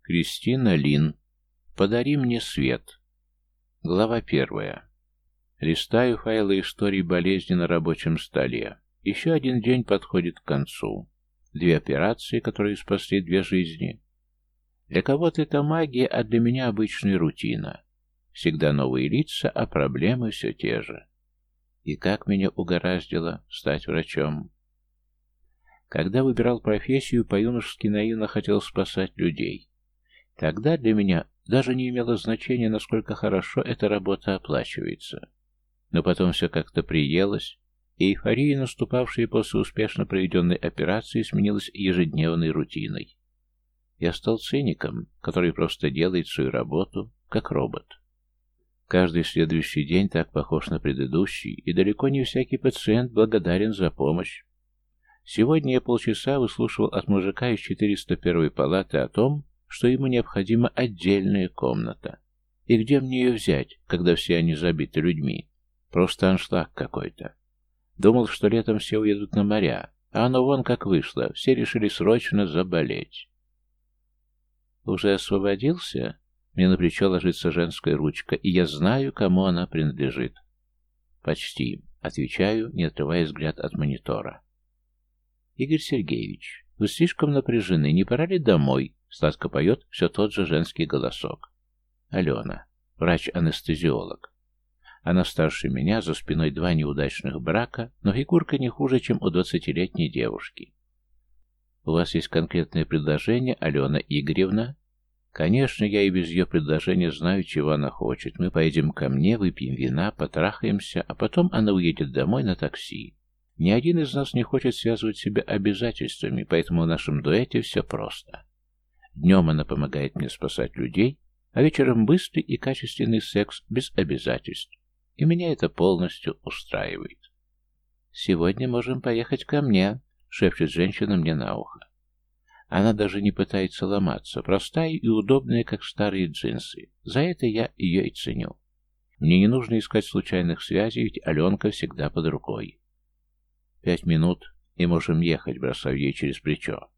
Кристина Лин. Подари мне свет. Глава 1. Листаю файлы истории болезни на рабочем столе. Еще один день подходит к концу. 2 операции, которые спасли 2 жизни. Для кого-то это магия, а для меня обычная рутина. Всегда новые лица, а проблемы все те же. И как меня угораздило стать врачом. Когда выбирал профессию, по-юношески наивно хотел спасать людей. Тогда для меня даже не имело значения, насколько хорошо эта работа оплачивается. Но потом все как-то приелось, и эйфория, наступавшая после успешно проведенной операции, сменилась ежедневной рутиной. Я стал циником, который просто делает свою работу, как робот. Каждый следующий день так похож на предыдущий, и далеко не всякий пациент благодарен за помощь. Сегодня я полчаса выслушивал от мужика из 401-й палаты о том, что ему необходима отдельная комната. И где мне ее взять, когда все они забиты людьми? Просто аншлаг какой-то. Думал, что летом все уедут на моря, а оно вон как вышло, все решили срочно заболеть. Уже освободился? Мне на плечо ложится женская ручка, и я знаю, кому она принадлежит. Почти. Отвечаю, не отрывая взгляд от монитора. Игорь Сергеевич, вы слишком напряжены, не пора ли домой? Сладко поет все тот же женский голосок. Алена, врач-анестезиолог. Она старше меня, за спиной 2 неудачных брака, но фигурка не хуже, чем у 20-летней девушки. У вас есть конкретное предложение, Алена Игоревна? Конечно, я и без ее предложения знаю, чего она хочет. Мы поедем ко мне, выпьем вина, потрахаемся, а потом она уедет домой на такси. Ни один из нас не хочет связывать себя обязательствами, поэтому в нашем дуэте все просто. Днем она помогает мне спасать людей, а вечером быстрый и качественный секс без обязательств. И меня это полностью устраивает. «Сегодня можем поехать ко мне», — шепчет женщина мне на ухо. Она даже не пытается ломаться, простая и удобная, как старые джинсы. За это я ее и ценю. Мне не нужно искать случайных связей, ведь Аленка всегда под рукой. 5 минут, и можем ехать, бросаю ей через плечо.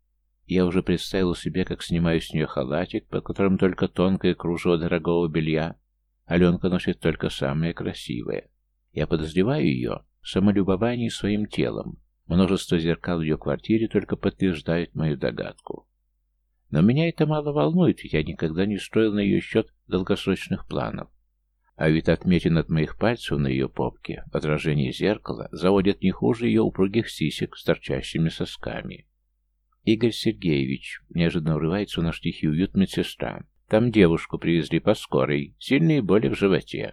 Я уже представил себе, как снимаю с нее халатик, под которым только тонкое кружево дорогого белья. Аленка носит только самое красивое. Я подозреваю ее в самолюбовании своим телом. Множество зеркал в ее квартире только подтверждают мою догадку. Но меня это мало волнует, ведь я никогда не строил на ее счет долгосрочных планов. А ведь отметин от моих пальцев на ее попке, отражение зеркала, заводят не хуже ее упругих сисек с торчащими сосками. Игорь Сергеевич, неожиданно врывается в наш тихий уют медсестра. Там девушку привезли по скорой, сильные боли в животе.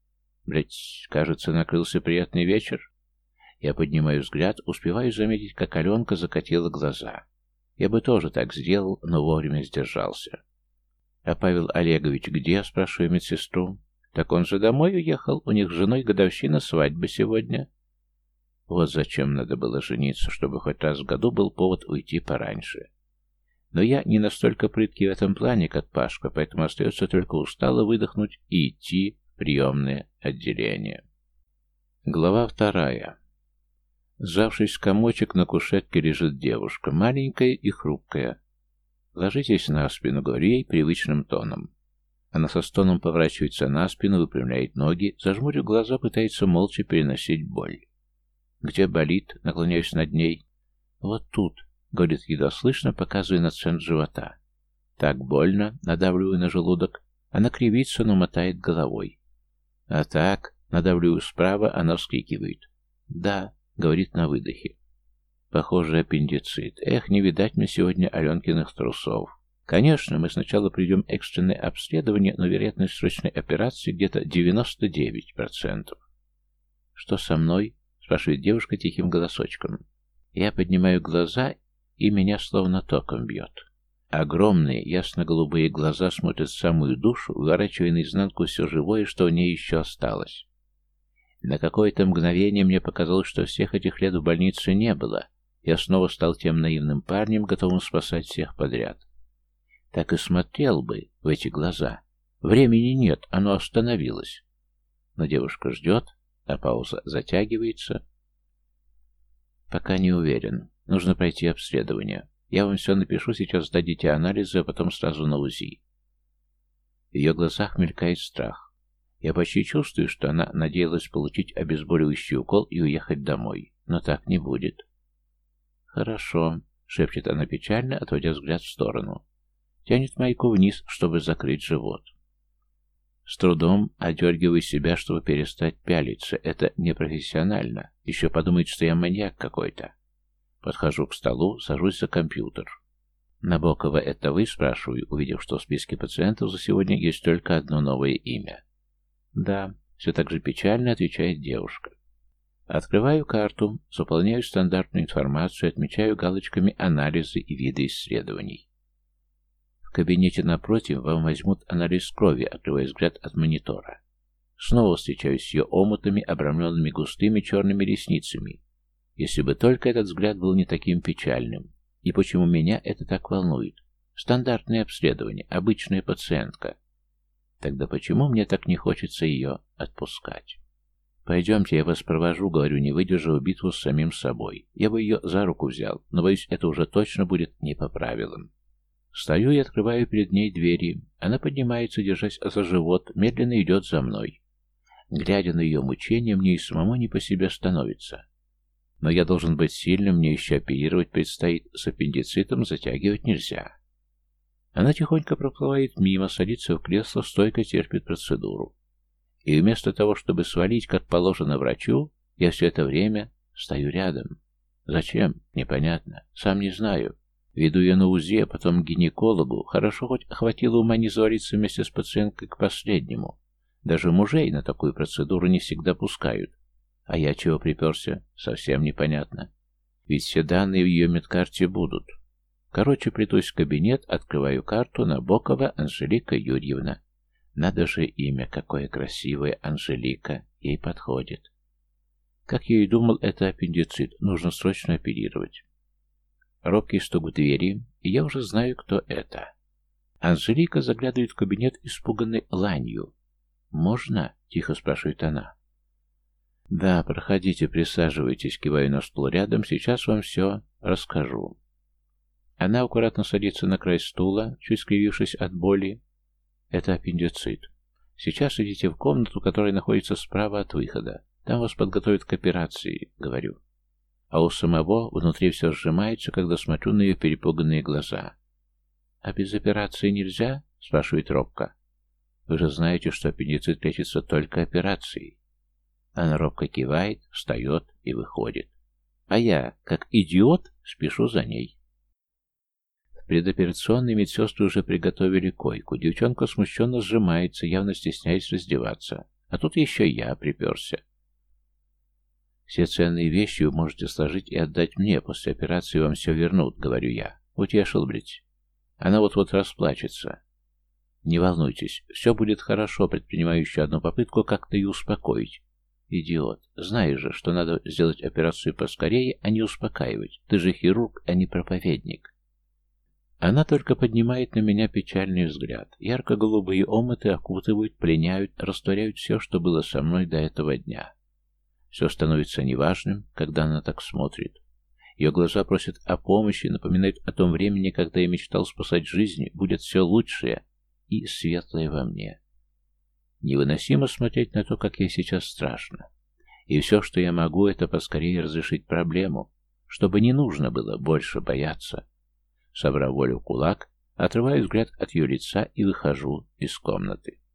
Блять, кажется, накрылся приятный вечер. Я поднимаю взгляд, успеваю заметить, как Аленка закатила глаза. Я бы тоже так сделал, но вовремя сдержался. «А Павел Олегович где?» — спрашиваю медсестру. «Так он же домой уехал, у них с женой годовщина свадьбы сегодня». Вот зачем надо было жениться, чтобы хоть раз в году был повод уйти пораньше. Но я не настолько прыткий в этом плане, как Пашка, поэтому остается только устало выдохнуть и идти в приемное отделение. Глава 2. Сжавшись в комочек, на кушетке лежит девушка, маленькая и хрупкая. «Ложитесь на спину», — говорю ей привычным тоном. Она со стоном поворачивается на спину, выпрямляет ноги, зажмурив глаза, пытается молча переносить боль. «Где болит?» — наклоняюсь над ней. «Вот тут», — говорит едва слышно, показывая на центр живота. «Так больно», — надавливаю на желудок. Она кривится, но мотает головой. «А так», — надавливаю справа, она вскрикивает. «Да», — говорит на выдохе. «Похоже, аппендицит. Эх, не видать мне сегодня Аленкиных трусов. Конечно, мы сначала придем экстренное обследование, но вероятность срочной операции где-то 99%. «Что со мной?» — спрашивает девушка тихим голосочком. Я поднимаю глаза, и меня словно током бьет. Огромные, ясно-голубые глаза смотрят в самую душу, выворачивая наизнанку все живое, что в ней еще осталось. На какое-то мгновение мне показалось, что всех этих лет в больнице не было. Я снова стал тем наивным парнем, готовым спасать всех подряд. Так и смотрел бы в эти глаза. Времени нет, оно остановилось. Но девушка ждет, а пауза затягивается. Пока не уверен. Нужно пройти обследование. Я вам все напишу, сейчас сдадите анализы, а потом сразу на УЗИ». В ее глазах мелькает страх. Я почти чувствую, что она надеялась получить обезболивающий укол и уехать домой. Но так не будет. «Хорошо», — шепчет она печально, отводя взгляд в сторону. Тянет майку вниз, чтобы закрыть живот. С трудом одергиваю себя, чтобы перестать пялиться. Это непрофессионально. Еще подумает, что я маньяк какой-то. Подхожу к столу, сажусь за компьютер. «Набокова, это вы?» — спрашиваю, увидев, что в списке пациентов за сегодня есть только одно новое имя. «Да», — все так же печально отвечает девушка. Открываю карту, заполняю стандартную информацию, отмечаю галочками анализы и виды исследований. В кабинете напротив вам возьмут анализ крови, отрывая взгляд от монитора. Снова встречаюсь с ее омутами, обрамленными густыми черными ресницами. Если бы только этот взгляд был не таким печальным. И почему меня это так волнует? Стандартное обследование, обычная пациентка. Тогда почему мне так не хочется ее отпускать? «Пойдемте, я вас провожу», — говорю, не выдержав битву с самим собой. Я бы ее за руку взял, но, боюсь, это уже точно будет не по правилам. Стою и открываю перед ней двери. Она поднимается, держась за живот, медленно идет за мной. Глядя на ее мучения, мне и самому не по себе становится. Но я должен быть сильным, мне еще оперировать предстоит, с аппендицитом затягивать нельзя. Она тихонько проплывает мимо, садится в кресло, стойко терпит процедуру. И вместо того, чтобы свалить, как положено врачу, я все это время стою рядом. Зачем? Непонятно. Сам не знаю. Веду ее на УЗИ, а потом к гинекологу. Хорошо хоть хватило ума не завалиться вместе с пациенткой к последнему. Даже мужей на такую процедуру не всегда пускают. А я чего приперся? Совсем непонятно. Ведь все данные в ее медкарте будут. Короче, плетусь в кабинет, открываю карту. Набокова Анжелика Юрьевна. Надо же имя, какое красивое, Анжелика, ей подходит. Как я и думал, это аппендицит, нужно срочно оперировать. Робкий стук в двери, и я уже знаю, кто это. Анжелика заглядывает в кабинет, испуганной ланью. «Можно?» — тихо спрашивает она. «Да, проходите, присаживайтесь», — киваю на стул рядом, «сейчас вам все расскажу». Она аккуратно садится на край стула, чуть скривившись от боли. Это аппендицит. Сейчас идите в комнату, которая находится справа от выхода. Там вас подготовят к операции, говорю. А у самого внутри все сжимается, когда смотрю на ее перепуганные глаза. «А без операции нельзя?» — спрашивает робко. «Вы же знаете, что аппендицит лечится только операцией». Она робко кивает, встает и выходит. А я, как идиот, спешу за ней. В предоперационной медсестры уже приготовили койку. Девчонка смущенно сжимается, явно стесняясь раздеваться. А тут еще я приперся. «Все ценные вещи вы можете сложить и отдать мне. После операции вам все вернут», — говорю я. Утешил, блядь. Она вот-вот расплачется. «Не волнуйтесь, все будет хорошо», — предпринимаю еще одну попытку как-то и успокоить. «Идиот, знаешь же, что надо сделать операцию поскорее, а не успокаивать. Ты же хирург, а не проповедник». Она только поднимает на меня печальный взгляд. Ярко-голубые омыты окутывают, пленяют, растворяют все, что было со мной до этого дня. Все становится неважным, когда она так смотрит. Ее глаза просят о помощи, напоминают о том времени, когда я мечтал спасать жизни, будет все лучшее и светлое во мне. Невыносимо смотреть на то, как ей сейчас страшно. И все, что я могу, это поскорее разрешить проблему, чтобы не нужно было больше бояться. Собрав волю в кулак, отрываю взгляд от ее лица и выхожу из комнаты.